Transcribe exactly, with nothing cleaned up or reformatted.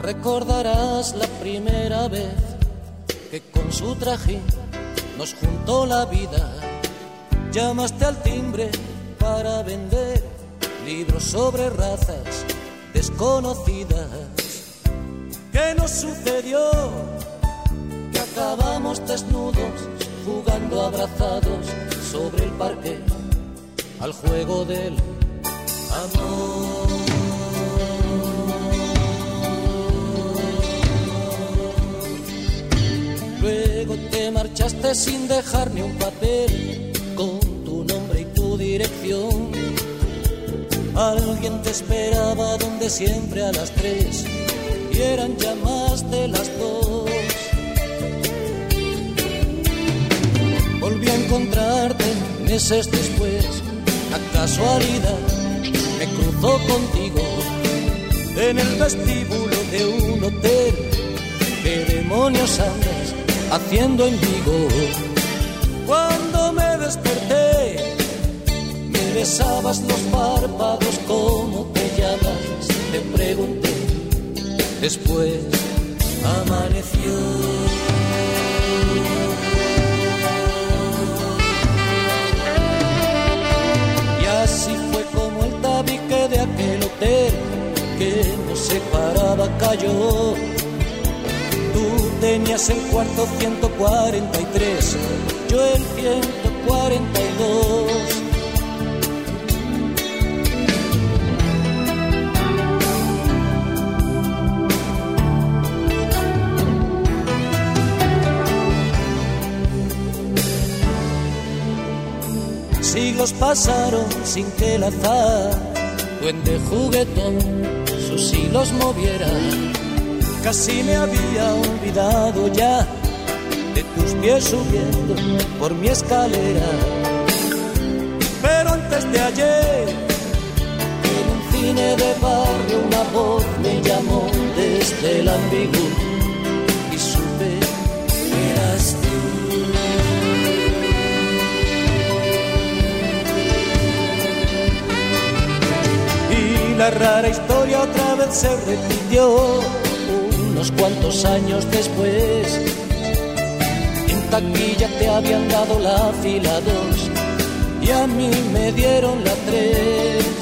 Recordarás la primera vez que con su trajín nos juntó la vida. Llamaste al timbre para vender libros sobre razas desconocidas. ¿Qué nos sucedió? Que acabamos desnudos, jugando abrazados sobre el parque al juego del amor. Luego te marchaste sin dejar ni un papel con tu nombre y tu dirección. Alguien te esperaba donde siempre a las tres y eran ya más de las dos. Volví a encontrarte meses después, la casualidad me cruzó contigo en el vestíbulo de un hotel. ¿Qué demonios andas haciendo en Vigo? Cuando me desperté, me besabas los párpados. ¿Cómo te llamas? Te pregunté. Después amaneció. Y así fue como el tabique de aquel hotel que nos separaba cayó. Tú tenías el cuarto ciento cuarenta y tres, yo el ciento cuarenta y dos. Siglos pasaron sin que el azar, duende juguetón, sus hilos moviera. Casi me había olvidado ya de tus pies subiendo por mi escalera. Pero antes de ayer, en un cine de barrio, una voz me llamó desde el ambiguo y supe que eras tú. Y la rara historia otra vez se repitió unos cuantos años después. En taquilla te habían dado la fila dos y a mí me dieron la tres.